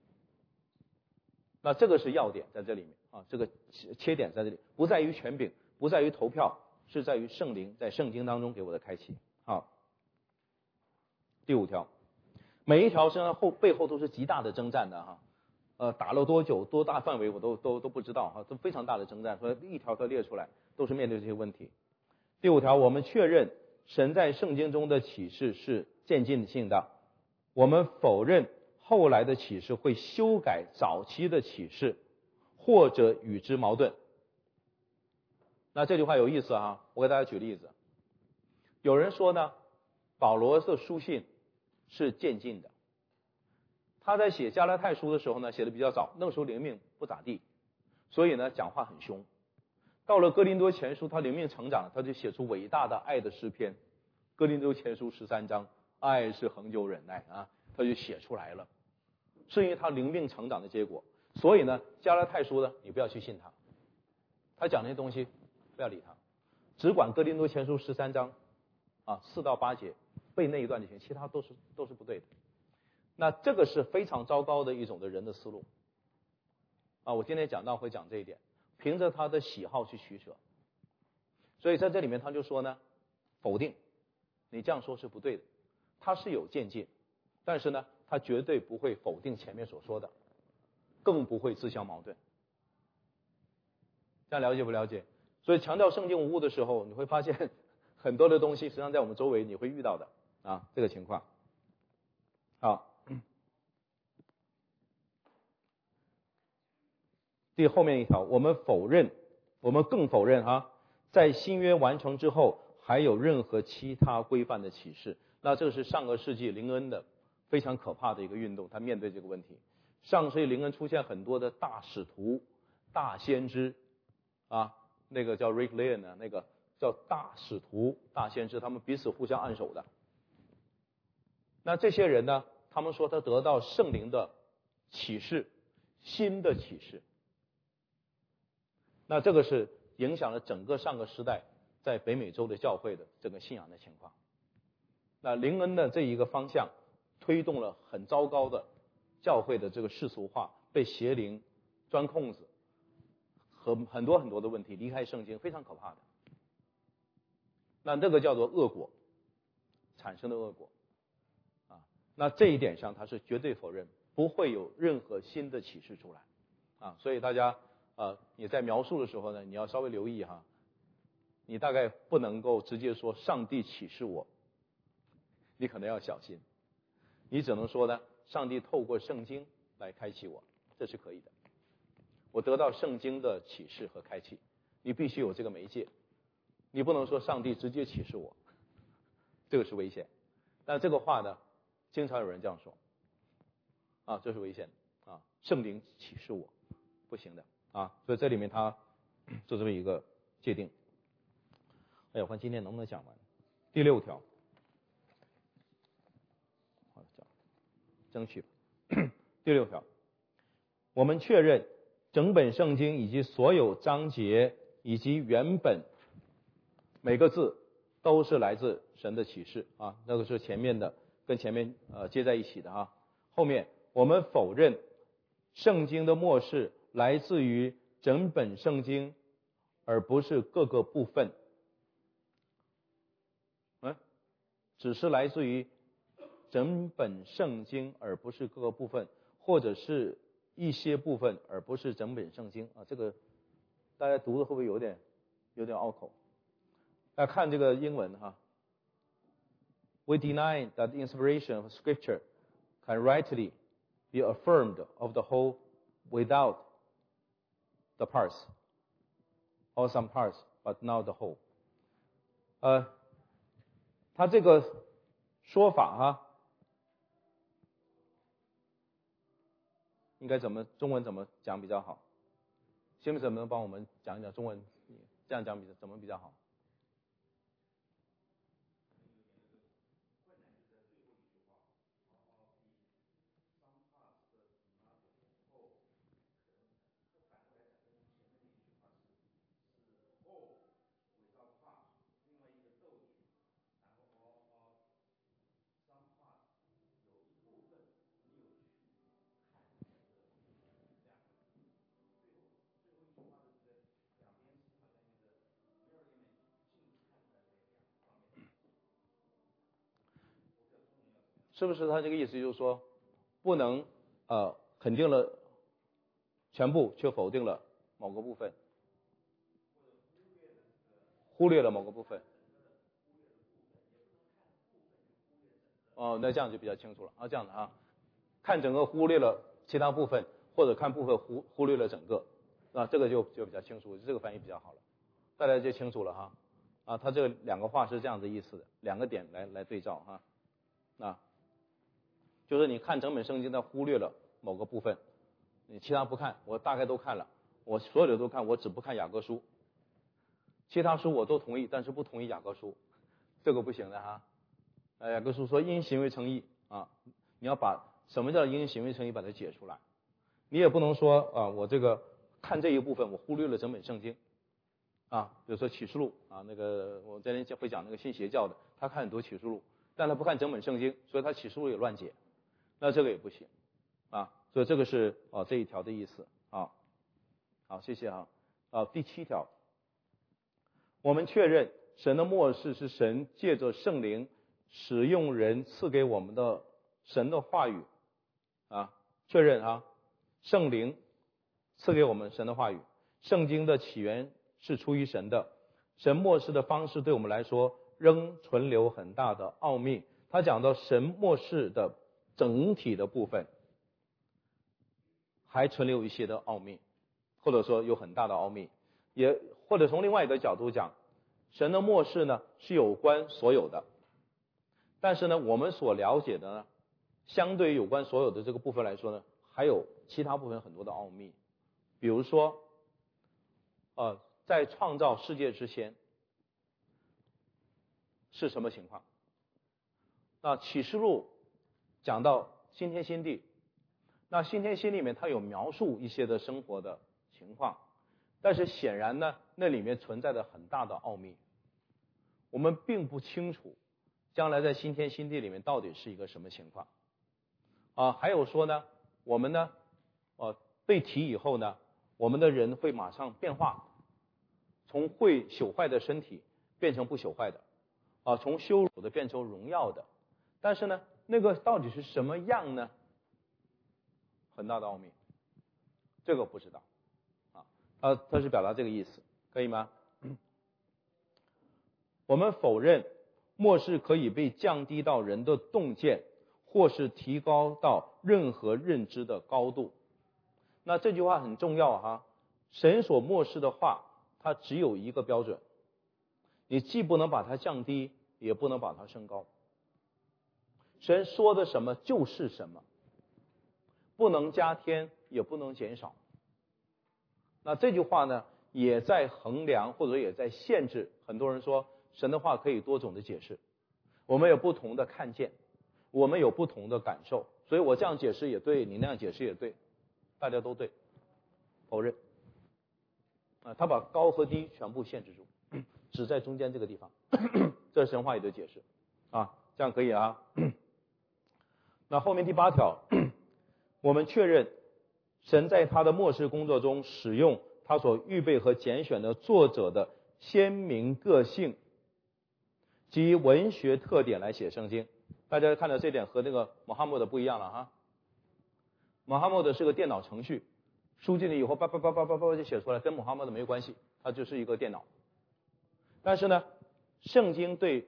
那这个是要点在这里面这个切点在这里，不在于权柄，不在于投票，是在于圣灵在圣经当中给我的开启。好，第5条，每一条实际上背后都是极大的征战的打了多久多大范围我都不知道都非常大的征战，所以一条条列出来都是面对这些问题。第5条，我们确认神在圣经中的启示是渐进性的，我们否认后来的启示会修改早期的启示或者与之矛盾。那这句话有意思我给大家举例子。有人说呢，保罗的书信是渐进的，他在写加拉太书的时候呢写的比较早，那个时候灵命不咋地，所以呢讲话很凶。到了哥林多前书他灵命成长了，他就写出伟大的爱的诗篇，哥林多前书13章，爱是恒久忍耐他就写出来了，是因为他灵命成长的结果。所以呢加拉太书呢你不要去信他讲那些东西不要理他，只管哥林多前书13章4到8节， 背那一段就行，其他都是不对的。那这个是非常糟糕的一种的人的思路啊！我今天讲到会讲这一点，凭着他的喜好去取舍。所以在这里面他就说呢，否定你这样说是不对的，他是有见解，但是呢，他绝对不会否定前面所说的，更不会自相矛盾。这样了解不了解？所以强调圣经无误的时候，你会发现很多的东西实际上在我们周围你会遇到的啊，这个情况。好，后面一条，我们更否认在新约完成之后还有任何其他规范的启示。那这个是上个世纪林恩的非常可怕的一个运动，他面对这个问题。上个世纪林恩出现很多的大使徒、大先知啊，那个叫 Rick Lane 的那个叫大使徒、大先知，他们彼此互相按手的。那这些人呢，他们说他得到圣灵的启示，新的启示。那这个是影响了整个上个时代在北美洲的教会的这个信仰的情况。那林恩的这一个方向推动了很糟糕的教会的这个世俗化，被邪灵钻空子和很多很多的问题，离开圣经，非常可怕的。那这个叫做恶果产生的恶果啊。那这一点上他是绝对否认，不会有任何新的启示出来啊。所以大家你在描述的时候呢，你要稍微留意你大概不能够直接说上帝启示我，你可能要小心。你只能说呢，上帝透过圣经来开启我，这是可以的。我得到圣经的启示和开启，你必须有这个媒介，你不能说上帝直接启示我，这个是危险。但这个话呢，经常有人这样说啊，这是危险的啊，圣灵启示我，不行的啊。所以这里面他就这么一个界定。哎呀，我看今天能不能讲完？第6条，好讲，争取第6条，我们确认整本圣经以及所有章节以及原本每个字都是来自神的启示啊，那个是前面的，跟前面接在一起的后面我们否认圣经的末世来自于整本圣经，而不是各个部分。只是来自于整本圣经，而不是各个部分，或者是一些部分，而不是整本圣经啊。这个大家读的会不会有点拗口？大家看这个英文We deny that the inspiration of Scripture can rightly be affirmed of the whole without the parts, or some parts, but not the whole. 他这个说法应该中文怎么讲比较好？行不行？能帮我们讲一讲中文？这样讲怎么比较好？是不是他这个意思就是说，不能肯定了全部，却否定了某个部分，忽略了某个部分？那这样就比较清楚了这样的看整个忽略了其他部分，或者看部分忽略了整个这个就比较清楚，这个翻译比较好了，大家就清楚了他这两个话是这样的意思的，两个点来对照就是你看整本圣经，但忽略了某个部分，你其他不看，我大概都看了，我所有的都看，我只不看雅各书，其他书我都同意，但是不同意雅各书，这个不行的雅各书说因行为称义你要把什么叫因行为称义把它解出来，你也不能说我这个看这一部分，我忽略了整本圣经比如说启示录那个我今天会讲那个信邪教的，他看很多启示录， 但他不看整本圣经，所以他启示录也乱解，那这个也不行啊。所以这个是这一条的意思啊。好，谢谢啊。第7条，我们确认神的默示是神借着圣灵使用人赐给我们的神的话语啊，确认啊，圣灵赐给我们神的话语。圣经的起源是出于神的，神默示的方式对我们来说仍存留很大的奥秘。他讲到神默示的整体的部分还存留一些的奥秘，或者说有很大的奥秘，也或者从另外一个角度讲，神的默示呢是有关所有的，但是呢我们所了解的呢，相对于有关所有的这个部分来说呢，还有其他部分很多的奥秘。比如说在创造世界之前是什么情况？那启示录讲到新天新地，那新天新地里面它有描述一些的生活的情况，但是显然呢那里面存在着很大的奥秘，我们并不清楚将来在新天新地里面到底是一个什么情况还有说呢，我们呢被提以后呢，我们的人会马上变化，从会朽坏的身体变成不朽坏的从羞辱的变成荣耀的。但是呢那个到底是什么样呢？很大的奥秘，这个不知道他是表达这个意思，可以吗？我们否认默示可以被降低到人的洞见，或是提高到任何认知的高度。那这句话很重要神所默示的话它只有一个标准，你既不能把它降低，也不能把它升高。神说的什么就是什么，不能加添也不能减少。那这句话呢也在衡量或者也在限制，很多人说神的话可以多种的解释，我们有不同的看见，我们有不同的感受，所以我这样解释也对，你那样解释也对，大家都对，否认他把高和低全部限制住，只在中间这个地方这是神话里的解释这样可以那后面第8条，我们确认神在他的默示工作中使用他所预备和拣选的作者的鲜明个性及文学特点来写圣经。大家看到这点和那个穆罕默德不一样了穆罕默德是个电脑程序，输进去以后叭就写出来，跟穆罕默德没有关系，它就是一个电脑。但是呢圣经对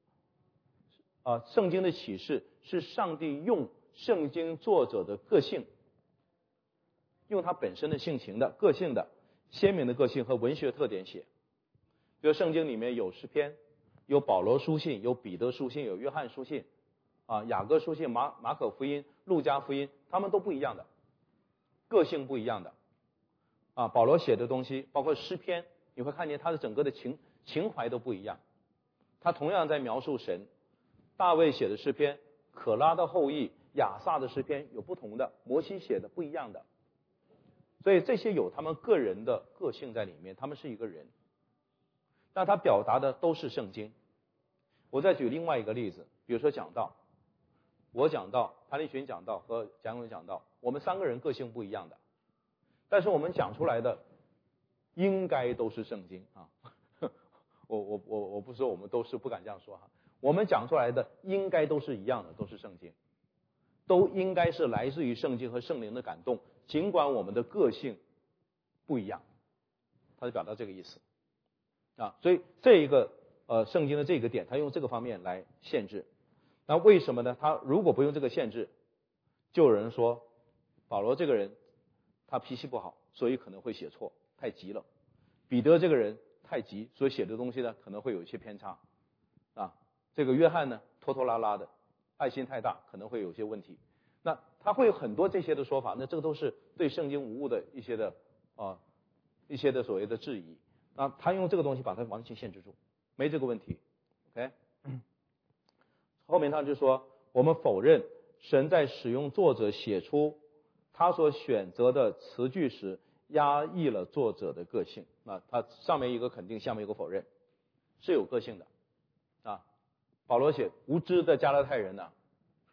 圣经的启示是上帝用圣经作者的个性，用他本身的性情的个性的鲜明的个性和文学特点写。比如圣经里面有诗篇，有保罗书信，有彼得书信，有约翰书信雅各书信，马可福音，路加福音，他们都不一样的，个性不一样的保罗写的东西包括诗篇，你会看见他的整个的情怀都不一样，他同样在描述神。大卫写的诗篇，可拉的后裔，亚萨的诗篇有不同的，摩西写的不一样的，所以这些有他们个人的个性在里面，他们是一个人，那他表达的都是圣经。我再举另外一个例子，比如说讲道，我讲道，潘立群讲道和蒋永讲道，我们3个人个性不一样的，但是我们讲出来的应该都是圣经我不说我们都是，不敢这样说我们讲出来的应该都是一样的，都是圣经，都应该是来自于圣经和圣灵的感动，尽管我们的个性不一样，他就表达这个意思所以这一个圣经的这个点，他用这个方面来限制。那为什么呢？他如果不用这个限制，就有人说保罗这个人他脾气不好，所以可能会写错，太急了；彼得这个人太急，所以写的东西呢可能会有一些偏差这个约翰呢拖拖拉拉的，爱心太大，可能会有些问题。那他会有很多这些的说法，那这个都是对圣经无误的一些的所谓的质疑。那他用这个东西把它完全限制住，没这个问题。OK， 后面他就说，我们否认神在使用作者写出他所选择的词句时压抑了作者的个性。他上面一个肯定，下面一个否认，是有个性的保罗写无知的加拉太人呢，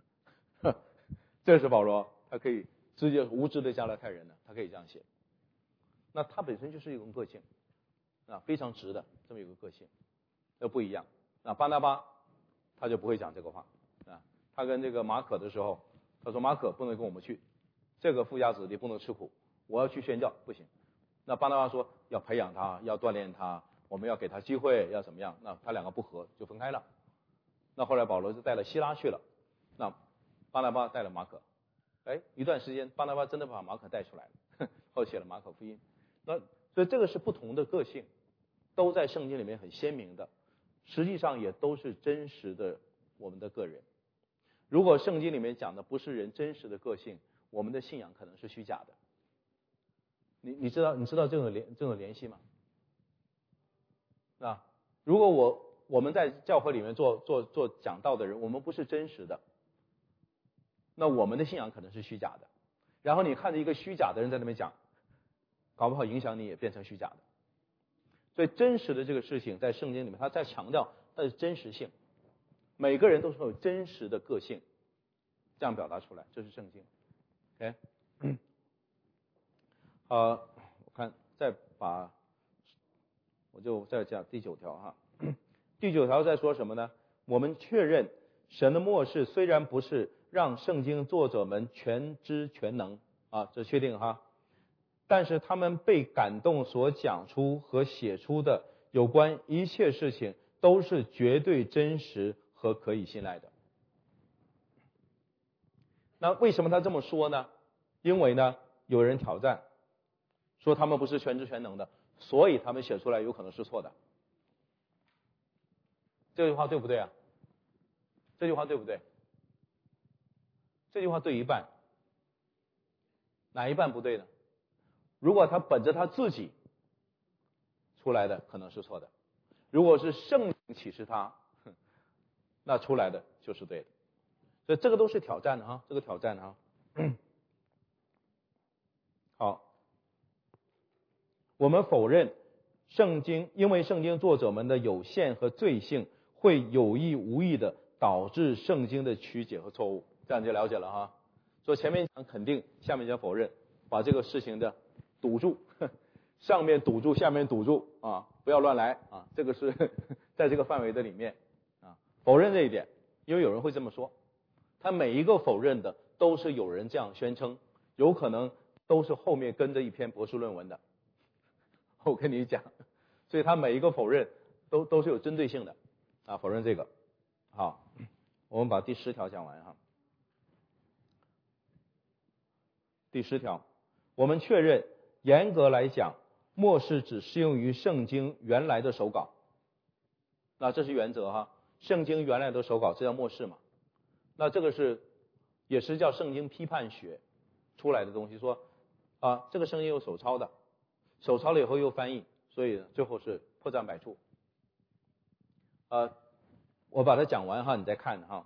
这是保罗，他可以直接无知的加拉太人呢，他可以这样写。那他本身就是一种个性啊，非常直的这么一个个性，那不一样。那巴拿巴他就不会讲这个话啊，他跟这个马可的时候，他说马可不能跟我们去，这个富家子弟不能吃苦，我要去宣教不行。那巴拿巴说要培养他，要锻炼他，我们要给他机会，要怎么样？那他两个不合就分开了。那后来保罗就带了希拉去了，那巴拿巴带了马可，一段时间巴拿巴真的把马可带出来了，后写了马可福音。那所以这个是不同的个性，都在圣经里面很鲜明的，实际上也都是真实的我们的个人。如果圣经里面讲的不是人真实的个性，我们的信仰可能是虚假的。你知道这种联系吗？啊，如果我们在教会里面做讲道的人，我们不是真实的，那我们的信仰可能是虚假的。然后你看着一个虚假的人在那边讲，搞不好影响你也变成虚假的。所以真实的这个事情在圣经里面，他在强调它的真实性。每个人都是有真实的个性，这样表达出来，这是圣经。OK， 我看我就再讲第9条哈。第9条在说什么呢？我们确认神的默示虽然不是让圣经作者们全知全能啊，这确定哈，但是他们被感动所讲出和写出的有关一切事情都是绝对真实和可以信赖的。那为什么他这么说呢？因为呢，有人挑战说他们不是全知全能的，所以他们写出来有可能是错的。这句话对不对啊？这句话对不对？这句话对一半，哪一半不对呢？如果他本着他自己出来的可能是错的，如果是圣灵启示他，那出来的就是对的。所以这个都是挑战的哈，这个挑战哈。好，我们否认圣经，因为圣经作者们的有限和罪性，会有意无意的导致圣经的曲解和错误。这样就了解了哈。所以前面讲肯定，下面讲否认，把这个事情的堵住，上面堵住，下面堵住啊，不要乱来啊。这个是在这个范围的里面啊，否认这一点，因为有人会这么说，他每一个否认的都是有人这样宣称，有可能都是后面跟着一篇博士论文的。我跟你讲，所以他每一个否认都是有针对性的啊，否认这个。好，我们把第10条讲完哈。第10条，我们确认，严格来讲，默示只适用于圣经原来的手稿。那这是原则哈，圣经原来的手稿，这叫默示嘛。那这个也是叫圣经批判学出来的东西，说啊，这个圣经有手抄的，手抄了以后又翻译，所以最后是破绽百出。我把它讲完哈，你再看哈。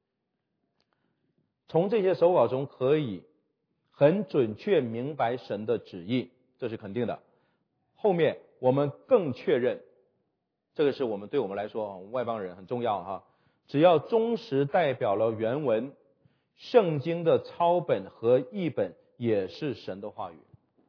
从这些手稿中可以很准确明白神的旨意，这是肯定的。后面我们更确认，这个是对我们来说，外邦人很重要哈。只要忠实代表了原文，圣经的抄本和译本也是神的话语。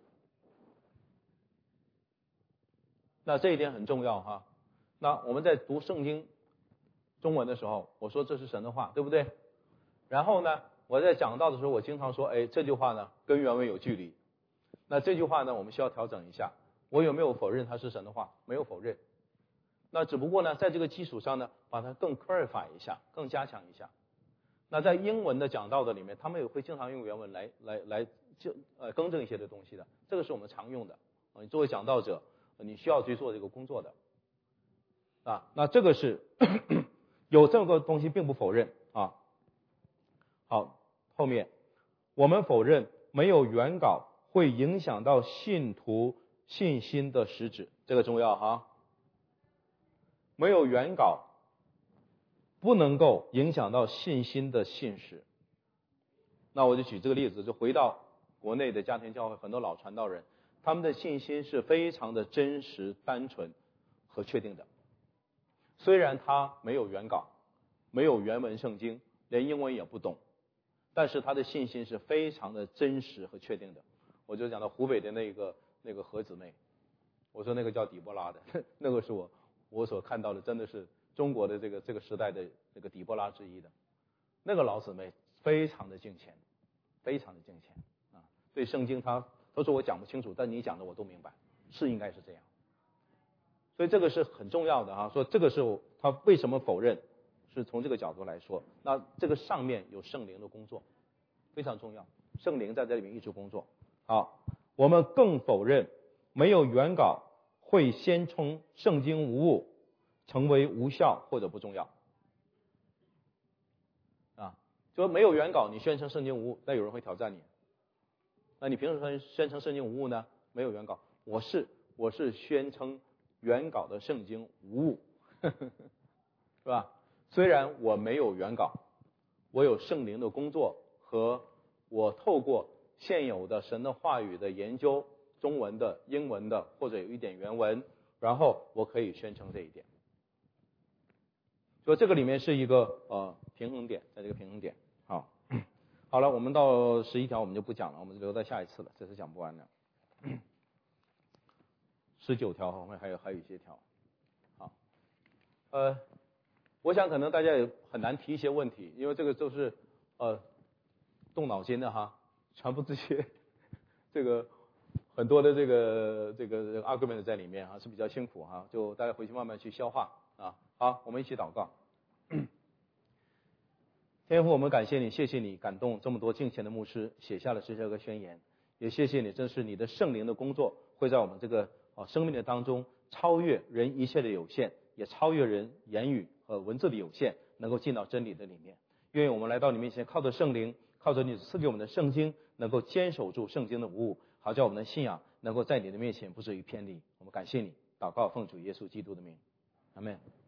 那这一点很重要哈。那我们在读圣经中文的时候，我说这是神的话，对不对？然后呢，我在讲道的时候，我经常说，这句话呢跟原文有距离。那这句话呢，我们需要调整一下。我有没有否认它是神的话？没有否认。那只不过呢，在这个基础上呢，把它更 clarify 一下，更加强一下。那在英文的讲道的里面，他们也会经常用原文来更正一些的东西的。这个是我们常用的。你作为讲道者，你需要去做这个工作的。那这个是有这么个东西，并不否认啊。好，后面我们否认没有原稿会影响到信徒信心的实质，这个重要哈。没有原稿不能够影响到信心的信实。那我就举这个例子，就回到国内的家庭教会，很多老传道人，他们的信心是非常的真实、单纯和确定的。虽然他没有原稿， 没有原文圣经，连英文也不懂，但是他的信心是非常的真实和确定的。我就讲到湖北的那个何姊妹，我说那个叫底波拉的，那个是我所看到的，真的是中国的这个时代的这个底波拉之一的那个老姊妹，非常的敬虔，非常的敬虔啊！对圣经他说我讲不清楚，但你讲的我都明白，是应该是这样。所以这个是很重要的啊，说这个是他为什么否认，是从这个角度来说。那这个上面有圣灵的工作，非常重要，圣灵在这里面一直工作。好，我们更否认没有原稿会先称圣经无误，成为无效或者不重要。啊，就说没有原稿你宣称圣经无误，那有人会挑战你。那你凭什么宣称圣经无误呢？没有原稿，我是宣称原稿的圣经无误，是吧？虽然我没有原稿，我有圣灵的工作和我透过现有的神的话语的研究，中文的、英文的或者有一点原文，然后我可以宣称这一点。所以这个里面是一个平衡点，在这个平衡点。好了，我们到11条我们就不讲了，我们留在下一次了，这是讲不完的。19条后面还有一些条。好，我想可能大家也很难提一些问题，因为这个都是动脑筋的哈，全部这些这个很多的这个 argument 在里面哈，是比较辛苦哈，就大家回去慢慢去消化啊。好，我们一起祷告。天父，我们感谢你，谢谢你感动这么多敬虔的牧师写下了这些个宣言，也谢谢你，正是你的圣灵的工作会在我们这个生命的当中超越人一切的有限，也超越人言语和文字的有限，能够进到真理的里面。愿意我们来到你面前，靠着圣灵，靠着你赐给我们的圣经，能够坚守住圣经的无误，好叫我们的信仰能够在你的面前不至于偏离。我们感谢你，祷告奉主耶稣基督的名，阿们。